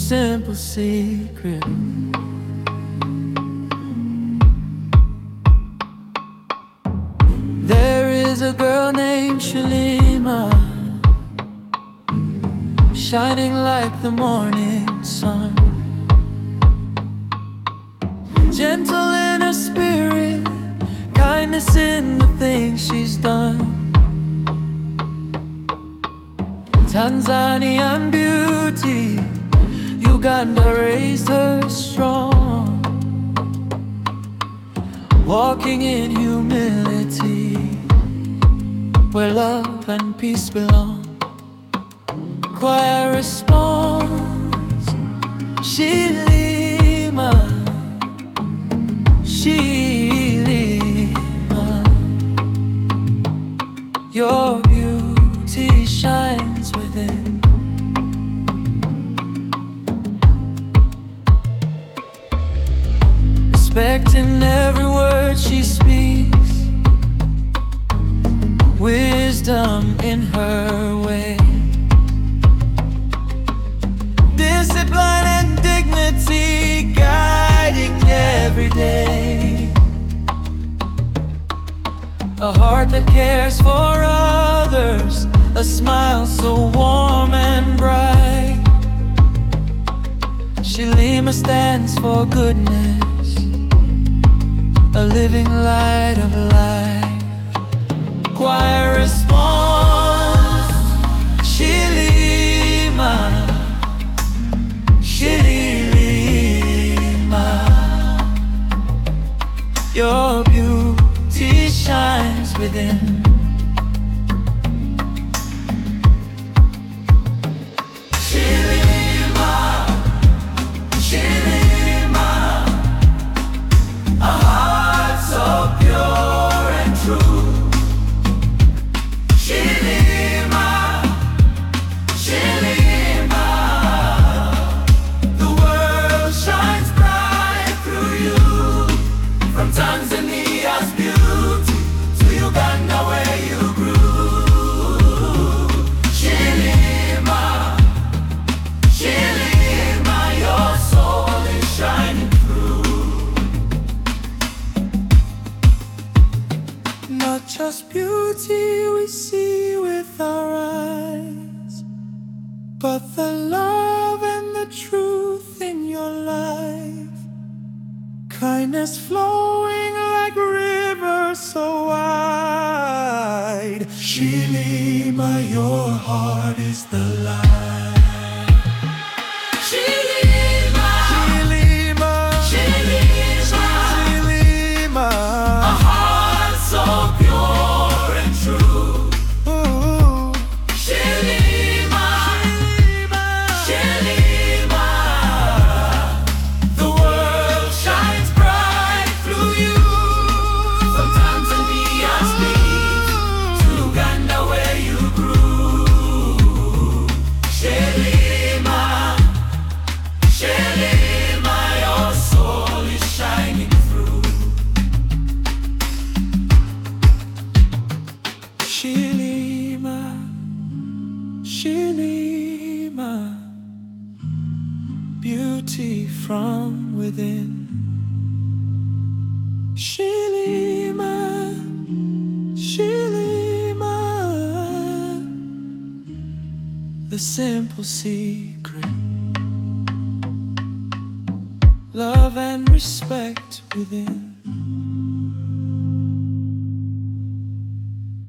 simple secret. There is a girl named Shalima, shining like the morning sun, gentle in her spirit, kindness in the things she's done. Tanzanian beauty, Uganda raised her strong, walking in humility, where love and peace belong. Choir responds, Shilima, Shilima, your beauty shines within. Respecting every word she speaks, wisdom in her way, discipline and dignity guiding every day. A heart that cares for others, a smile so warm and bright. Shilima stands for goodness, a living light of life. Choir responds, Shilima, Shilima, your beauty shines within. Tanzania's beauty to Uganda where you grew. Shilima, Shilima, your soul is shining through. Not just beauty we see with our eyes, but the love and the truth in your life. Kindness flowing like rivers so wide. Shilima, your heart is the light. Shilima, Shilima, Shilima, Shilima, a heart so pure and true. Ooh. Shilima, Shilima, Shilima, the world shines bright through you. From Tanzania's beach to Uganda where you grew. Shilima, Shilima, your soul is shining through. Shilima, Shilima, beauty from within. Shilima, Shilima, the simple secret. Love and respect within.